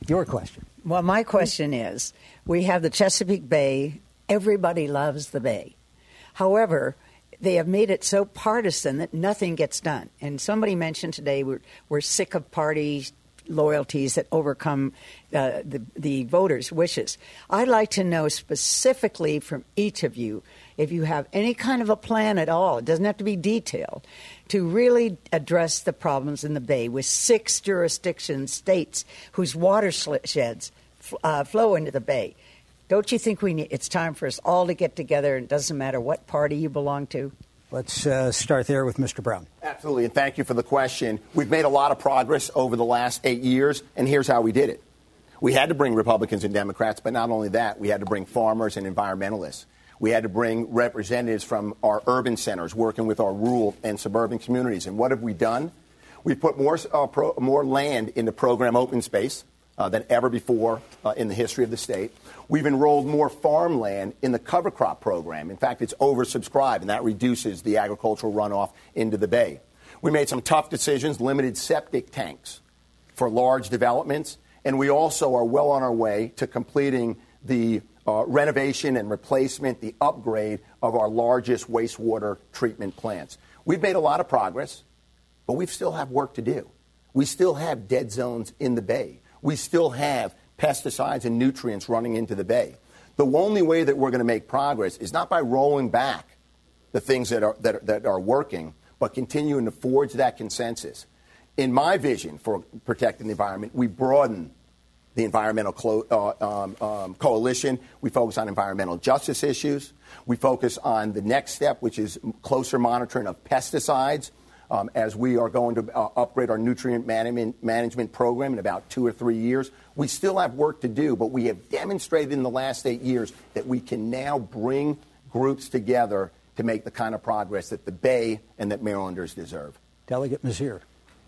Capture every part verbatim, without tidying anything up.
Your question. Well, my question is, we have the Chesapeake Bay. Everybody loves the Bay. However, they have made it so partisan that nothing gets done. And somebody mentioned today we're, we're sick of party loyalties that overcome uh, the, the voters' wishes. I'd like to know specifically from each of you if you have any kind of a plan at all. It doesn't have to be detailed, to really address the problems in the Bay with six jurisdictions, states whose watersheds uh, flow into the Bay. Don't you think we need, it's time for us all to get together? It doesn't matter what party you belong to. Let's uh, start there with Mister Brown. Absolutely, and thank you for the question. We've made a lot of progress over the last eight years, and here's how we did it. We had to bring Republicans and Democrats, but not only that, we had to bring farmers and environmentalists. We had to bring representatives from our urban centers working with our rural and suburban communities. And what have we done? We've put more, uh, pro, more land in the program open space uh, than ever before uh, in the history of the state. We've enrolled more farmland in the cover crop program. In fact, it's oversubscribed, and that reduces the agricultural runoff into the Bay. We made some tough decisions, limited septic tanks for large developments, and we also are well on our way to completing the uh, renovation and replacement, the upgrade of our largest wastewater treatment plants. We've made a lot of progress, but we still have work to do. We still have dead zones in the Bay. We still have pesticides and nutrients running into the Bay. The only way that we're going to make progress is not by rolling back the things that are, that are, that are working, but continuing to forge that consensus. In my vision for protecting the environment, we broaden the environmental clo- uh, um, um, coalition. We focus on environmental justice issues. We focus on the next step, which is closer monitoring of pesticides. Um, as we are going to uh, upgrade our nutrient management, management program in about two or three years. We still have work to do, but we have demonstrated in the last eight years that we can now bring groups together to make the kind of progress that the Bay and that Marylanders deserve. Delegate Mizir.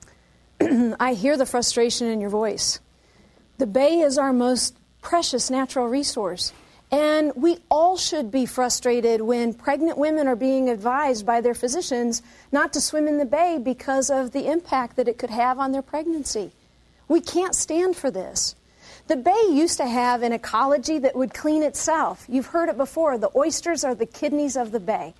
I hear the frustration in your voice. The Bay is our most precious natural resource. And we all should be frustrated when pregnant women are being advised by their physicians not to swim in the Bay because of the impact that it could have on their pregnancy. We can't stand for this. The Bay used to have an ecology that would clean itself. You've heard it before. The oysters are the kidneys of the Bay.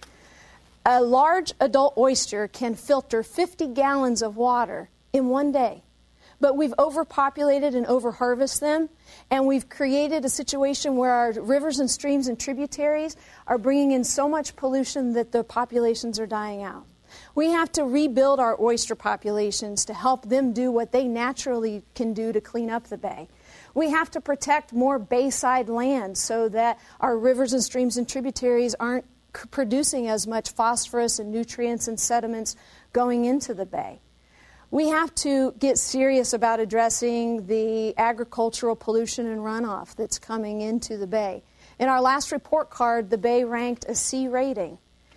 A large adult oyster can filter fifty gallons of water in one day. But we've overpopulated and overharvested them, and we've created a situation where our rivers and streams and tributaries are bringing in so much pollution that the populations are dying out. We have to rebuild our oyster populations to help them do what they naturally can do to clean up the Bay. We have to protect more bayside land so that our rivers and streams and tributaries aren't c- producing as much phosphorus and nutrients and sediments going into the Bay. We have to get serious about addressing the agricultural pollution and runoff that's coming into the Bay. In our last report card, the Bay ranked a C rating.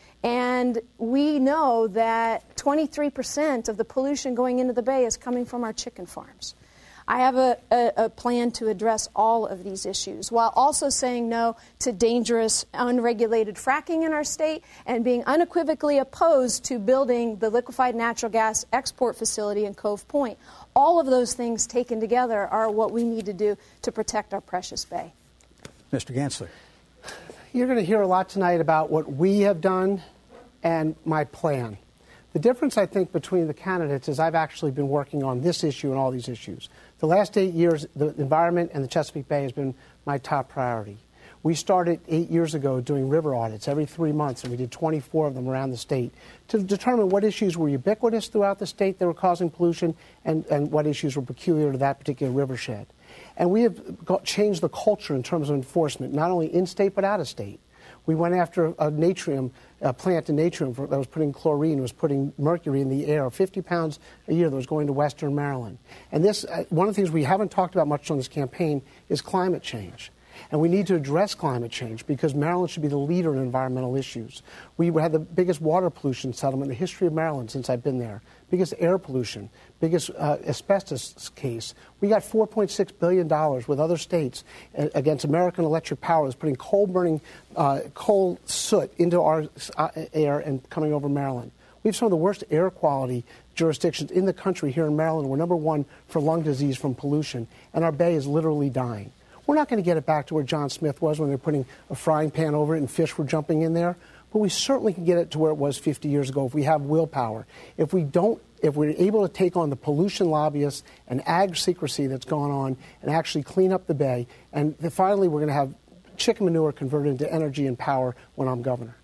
And we know that twenty-three percent of the pollution going into the Bay is coming from our chicken farms. I have a, a, a plan to address all of these issues while also saying no to dangerous, unregulated fracking in our state and being unequivocally opposed to building the liquefied natural gas export facility in Cove Point. All of those things taken together are what we need to do to protect our precious Bay. Mister Gansler. You're going to hear a lot tonight about what we have done and my plan. The difference, I think, between the candidates is I've actually been working on this issue and all these issues. The last eight years, the environment and the Chesapeake Bay has been my top priority. We started eight years ago doing river audits every three months, and we did twenty-four of them around the state to determine what issues were ubiquitous throughout the state that were causing pollution and, and what issues were peculiar to that particular rivershed. And we have got, changed the culture in terms of enforcement, not only in-state but out-of-state. We went after a natrium, a plant in natrium that was putting chlorine, was putting mercury in the air, fifty pounds a year that was going to Western Maryland. And this, uh, one of the things we haven't talked about much on this campaign is climate change. And we need to address climate change because Maryland should be the leader in environmental issues. We had the biggest water pollution settlement in the history of Maryland since I've been there, biggest air pollution, biggest uh, asbestos case. We got four point six billion dollars with other states uh, against American Electric Power that's putting coal-burning uh, coal soot into our uh, air and coming over Maryland. We have some of the worst air quality jurisdictions in the country here in Maryland. We're number one for lung disease from pollution, and our bay is literally dying. We're not going to get it back to where John Smith was when they were putting a frying pan over it and fish were jumping in there, but we certainly can get it to where it was fifty years ago if we have willpower. If we don't, if we're able to take on the pollution lobbyists and ag secrecy that's gone on and actually clean up the bay, and finally we're going to have chicken manure converted into energy and power when I'm governor.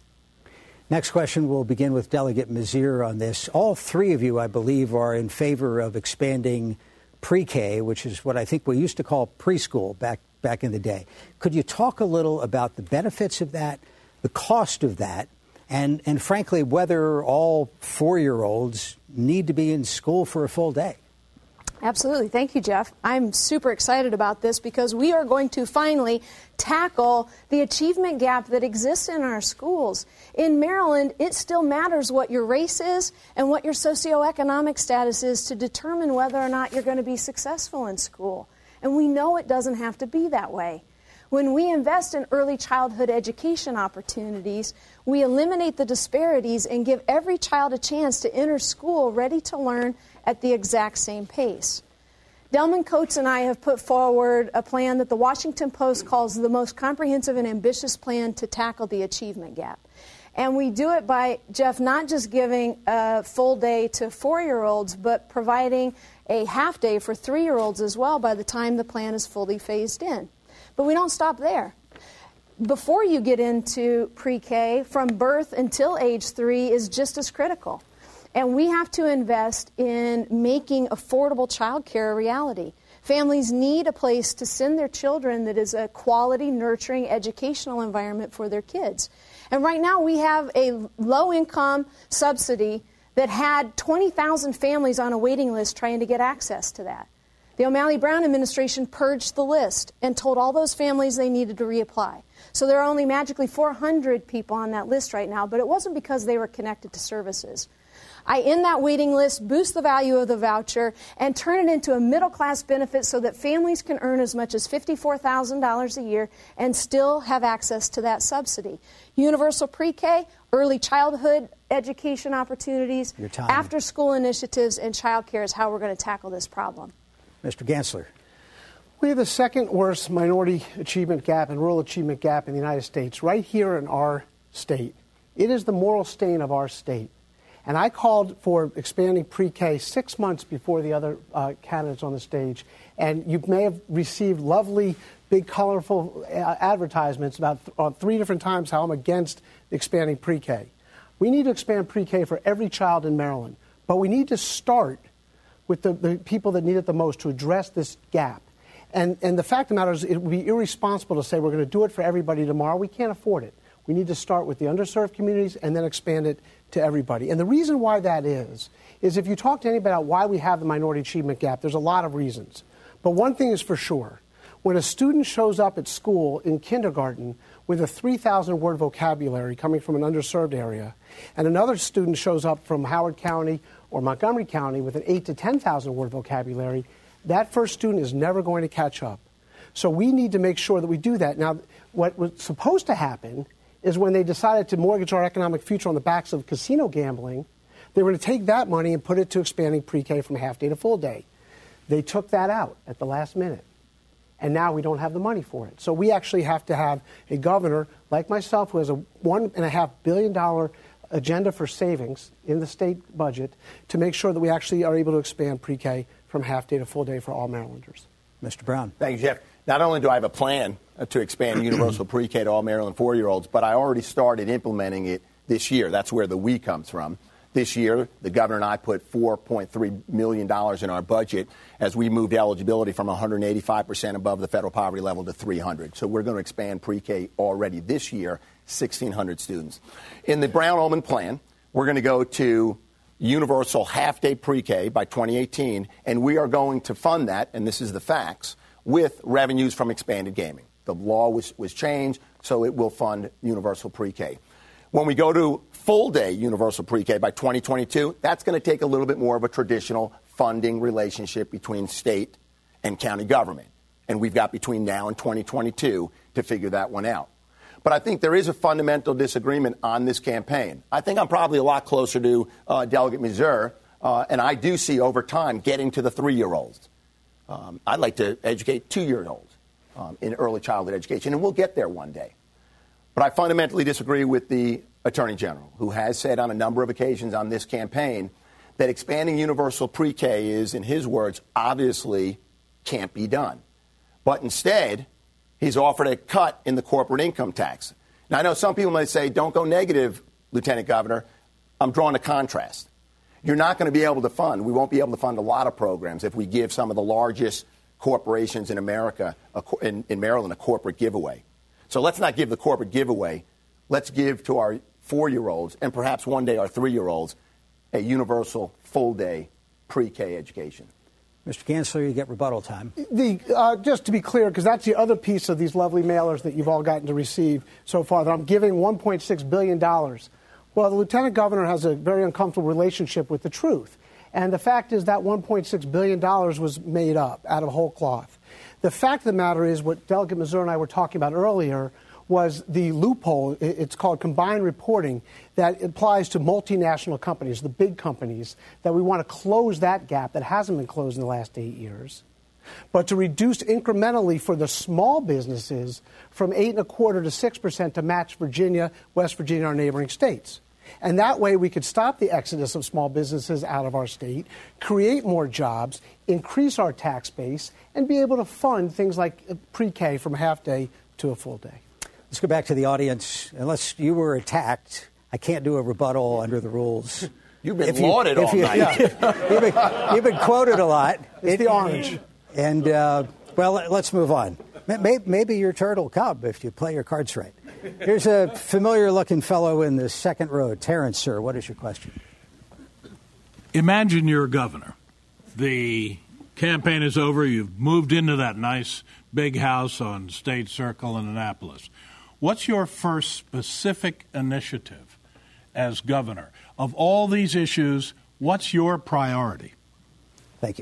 Next question, we'll begin with Delegate Mazier on this. All three of you, I believe, are in favor of expanding pre-K, which is what I think we used to call preschool back back in the day. Could you talk a little about the benefits of that, the cost of that, and, and frankly, whether all four-year-olds need to be in school for a full day? Absolutely. Thank you, Jeff. I'm super excited about this because we are going to finally tackle the achievement gap that exists in our schools. In Maryland, it still matters what your race is and what your socioeconomic status is to determine whether or not you're going to be successful in school. And we know it doesn't have to be that way. When we invest in early childhood education opportunities, we eliminate the disparities and give every child a chance to enter school ready to learn at the exact same pace. Delman Coates and I have put forward a plan that the Washington Post calls the most comprehensive and ambitious plan to tackle the achievement gap. And we do it by, Jeff, not just giving a full day to four-year-olds, but providing a half day for three-year-olds as well by the time the plan is fully phased in. But we don't stop there. Before you get into pre-K, from birth until age three is just as critical. And we have to invest in making affordable childcare a reality. Families need a place to send their children that is a quality, nurturing, educational environment for their kids. And right now we have a low-income subsidy that had twenty thousand families on a waiting list trying to get access to that. The O'Malley Brown administration purged the list and told all those families they needed to reapply. So there are only magically four hundred people on that list right now, but it wasn't because they were connected to services. I end that waiting list, boost the value of the voucher, and turn it into a middle-class benefit so that families can earn as much as fifty-four thousand dollars a year and still have access to that subsidy. Universal pre-K, early childhood education opportunities, after-school initiatives, and child care is how we're going to tackle this problem. Mister Gansler. We have the second worst minority achievement gap and rural achievement gap in the United States, right here in our state. It is the moral stain of our state. And I called for expanding pre-K six months before the other uh, candidates on the stage. And you may have received lovely, big, colorful uh, advertisements about th- uh, three different times how I'm against expanding pre-K. We need to expand pre-K for every child in Maryland. But we need to start with the, the people that need it the most to address this gap. And, and the fact of the matter is it would be irresponsible to say we're going to do it for everybody tomorrow. We can't afford it. We need to start with the underserved communities and then expand it to everybody. And the reason why that is, is if you talk to anybody about why we have the minority achievement gap, there's a lot of reasons. But one thing is for sure. When a student shows up at school in kindergarten with a three thousand word vocabulary coming from an underserved area, and another student shows up from Howard County or Montgomery County with an eight to ten thousand word vocabulary, that first student is never going to catch up. So we need to make sure that we do that. Now, what was supposed to happen is when they decided to mortgage our economic future on the backs of casino gambling, they were going to take that money and put it to expanding pre-K from half day to full day. They took that out at the last minute. And now we don't have the money for it. So we actually have to have a governor like myself who has a one and a half billion dollar agenda for savings in the state budget to make sure that we actually are able to expand pre-K from half day to full day for all Marylanders. Mister Brown. Thank you, Jeff. Not only do I have a plan to expand universal pre-K to all Maryland four-year-olds, but I already started implementing it this year. That's where the we comes from. This year, the governor and I put four point three million dollars in our budget as we moved eligibility from one hundred eighty-five percent above the federal poverty level to three hundred. So we're going to expand pre-K already this year, sixteen hundred students. In the Brown-Ullman plan, we're going to go to universal half-day pre-K by twenty eighteen, and we are going to fund that, and this is the facts, with revenues from expanded gaming. The law was, was changed, so it will fund universal pre-K. When we go to full-day universal pre-K by twenty twenty-two, that's going to take a little bit more of a traditional funding relationship between state and county government. And we've got between now and twenty twenty-two to figure that one out. But I think there is a fundamental disagreement on this campaign. I think I'm probably a lot closer to uh, Delegate Mazier Uh, and I do see over time getting to the three-year-olds. Um, I'd like to educate two-year-olds um, in early childhood education, and we'll get there one day. But I fundamentally disagree with the Attorney General, who has said on a number of occasions on this campaign that expanding universal pre-K is, in his words, obviously can't be done. But instead, he's offered a cut in the corporate income tax. Now, I know some people might say, don't go negative, Lieutenant Governor. I'm drawing a contrast. You're not going to be able to fund, we won't be able to fund a lot of programs if we give some of the largest corporations in America, a, in, in Maryland, a corporate giveaway. So let's not give the corporate giveaway. Let's give to our four-year-olds and perhaps one day our three-year-olds a universal full-day pre-K education. Mister Gansler, you get rebuttal time. The, uh, just to be clear, because that's the other piece of these lovely mailers that you've all gotten to receive so far, that I'm giving one point six billion dollars. Well, the Lieutenant Governor has a very uncomfortable relationship with the truth. And the fact is that one point six billion dollars was made up out of whole cloth. The fact of the matter is what Delegate Mazur and I were talking about earlier was the loophole, it's called combined reporting, that applies to multinational companies, the big companies, that we want to close that gap that hasn't been closed in the last eight years, but to reduce incrementally for the small businesses from eight and a quarter to six percent to match Virginia, West Virginia, our neighboring states. And that way we could stop the exodus of small businesses out of our state, create more jobs, increase our tax base, and be able to fund things like pre-K from half day to a full day. Let's go back to the audience. Unless you were attacked, I can't do a rebuttal under the rules. You've been If you- lauded if all you- night. Yeah. you've, been, you've been quoted a lot. It's the orange. And, uh, well, let's move on. Maybe, maybe you're Turtle Cub if you play your cards right. Here's a familiar-looking fellow in the second row. Terrence, sir, what is your question? Imagine you're a governor. The campaign is over. You've moved into that nice big house on State Circle in Annapolis. What's your first specific initiative as governor? Of all these issues, what's your priority? Thank you.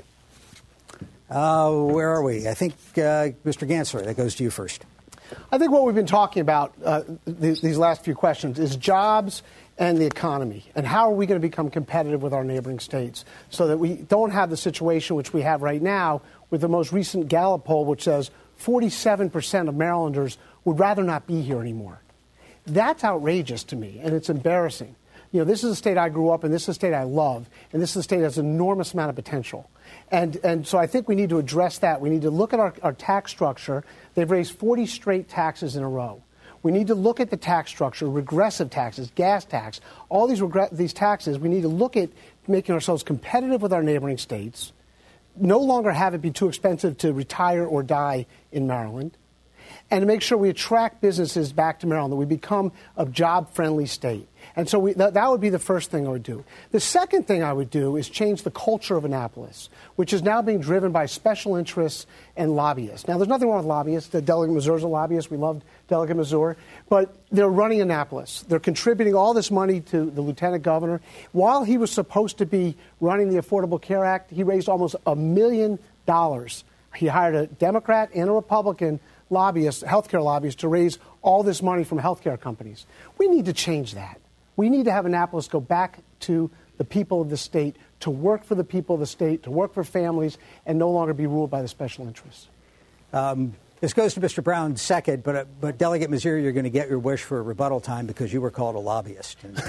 Uh, where are we? I think, uh, Mister Gansler, that goes to you first. I think what we've been talking about uh, th- these last few questions is jobs and the economy, and how are we going to become competitive with our neighboring states so that we don't have the situation which we have right now with the most recent Gallup poll, which says forty-seven percent of Marylanders would rather not be here anymore. That's outrageous to me, and it's embarrassing. You know, this is a state I grew up in, this is a state I love, and this is a state that has an enormous amount of potential. And and so I think we need to address that. We need to look at our, our tax structure. They've raised forty straight taxes in a row. We need to look at the tax structure, regressive taxes, gas tax, all these regre- these taxes. We need to look at making ourselves competitive with our neighboring states, no longer have it be too expensive to retire or die in Maryland, and to make sure we attract businesses back to Maryland, that we become a job-friendly state. And so we, th- that would be the first thing I would do. The second thing I would do is change the culture of Annapolis, which is now being driven by special interests and lobbyists. Now, there's nothing wrong with lobbyists. The Delegate Mazur's a lobbyist. We love Delegate Mazur. But they're running Annapolis. They're contributing all this money to the Lieutenant Governor. While he was supposed to be running the Affordable Care Act, he raised almost a million dollars. He hired a Democrat and a Republican lobbyists, healthcare lobbyists, to raise all this money from healthcare companies. We need to change that. We need to have Annapolis go back to the people of the state, to work for the people of the state, to work for families, and no longer be ruled by the special interests. Um, this goes to Mister Brown second, but uh, but Delegate Mazur, you're going to get your wish for a rebuttal time because you were called a lobbyist. And,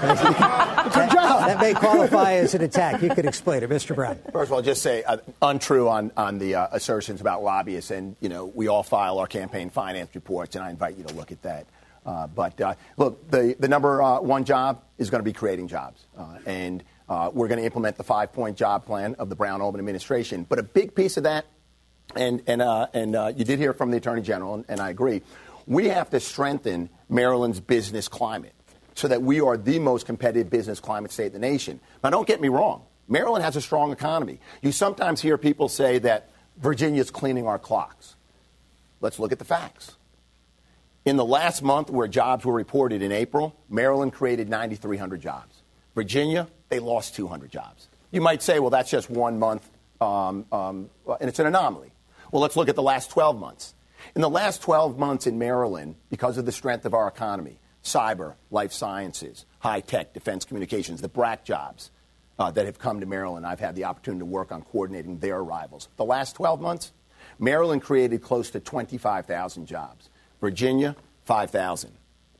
that, that may qualify as an attack. You could explain it, Mister Brown. First of all, just say uh, untrue on, on the uh, assertions about lobbyists. And, you know, we all file our campaign finance reports, and I invite you to look at that. Uh, but, uh, look, the, the number uh, one job is going to be creating jobs. Uh, and uh, we're going to implement the five-point job plan of the Brown-Oben administration. But a big piece of that, and, and, uh, and uh, you did hear from the Attorney General, and, and I agree, we have to strengthen Maryland's business climate so that we are the most competitive business climate state in the nation. Now, don't get me wrong. Maryland has a strong economy. You sometimes hear people say that Virginia's cleaning our clocks. Let's look at the facts. In the last month where jobs were reported in April, Maryland created nine thousand three hundred jobs. Virginia, they lost two hundred jobs. You might say, well, that's just one month, um, um, and it's an anomaly. Well, let's look at the last twelve months. In the last twelve months in Maryland, because of the strength of our economy, cyber, life sciences, high-tech, defense communications, the B R A C jobs, uh, that have come to Maryland. I've had the opportunity to work on coordinating their arrivals. The last twelve months, Maryland created close to twenty-five thousand jobs. Virginia, five thousand.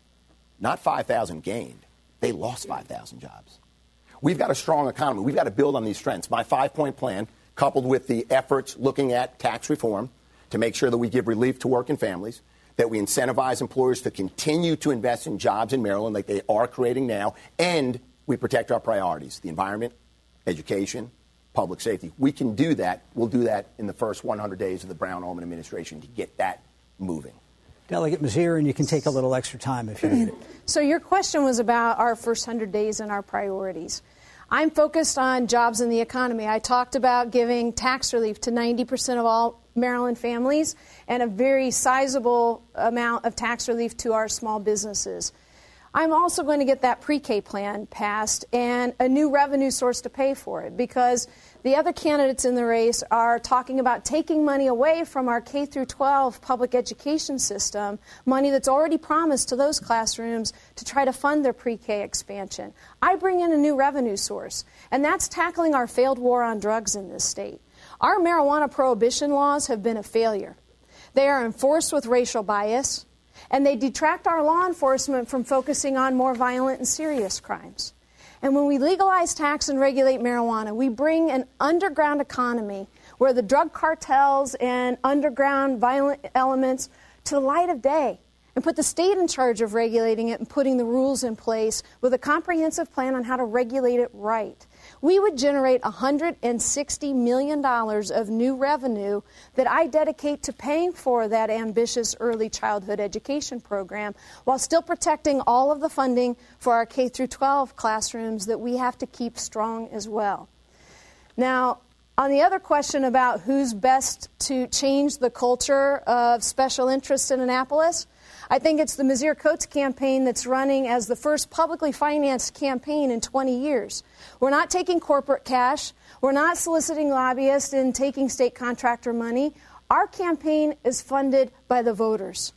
Not five thousand gained. They lost five thousand jobs. We've got a strong economy. We've got to build on these strengths. My five-point plan, coupled with the efforts looking at tax reform to make sure that we give relief to working families, that we incentivize employers to continue to invest in jobs in Maryland like they are creating now, and we protect our priorities, the environment, education, public safety. We can do that. We'll do that in the first one hundred days of the Brown-Ullman administration to get that moving. Delegate Mazier, and you can take a little extra time if you need it. So your question was about our first one hundred days and our priorities. I'm focused on jobs in the economy. I talked about giving tax relief to ninety percent of all Maryland families and a very sizable amount of tax relief to our small businesses. I'm also going to get that pre-K plan passed and a new revenue source to pay for it, because the other candidates in the race are talking about taking money away from our K through twelve public education system, money that's already promised to those classrooms to try to fund their pre-K expansion. I bring in a new revenue source, and that's tackling our failed war on drugs in this state. Our marijuana prohibition laws have been a failure. They are enforced with racial bias, and they detract our law enforcement from focusing on more violent and serious crimes. And when we legalize, tax, and regulate marijuana, we bring an underground economy where the drug cartels and underground violent elements to the light of day and put the state in charge of regulating it and putting the rules in place with a comprehensive plan on how to regulate it right. We would generate one hundred sixty million dollars of new revenue that I dedicate to paying for that ambitious early childhood education program while still protecting all of the funding for our K through twelve classrooms that we have to keep strong as well. Now, on the other question about who's best to change the culture of special interests in Annapolis, I think it's the Mizzier Coates campaign that's running as the first publicly financed campaign in twenty years. We're not taking corporate cash. We're not soliciting lobbyists and taking state contractor money. Our campaign is funded by the voters.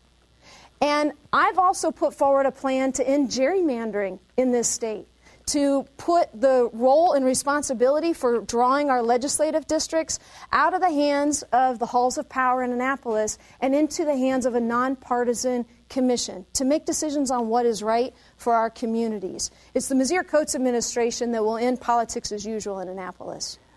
And I've also put forward a plan to end gerrymandering in this state, to put the role and responsibility for drawing our legislative districts out of the hands of the halls of power in Annapolis and into the hands of a nonpartisan commission to make decisions on what is right for our communities. It's the Mizzier Coates administration that will end politics as usual in Annapolis.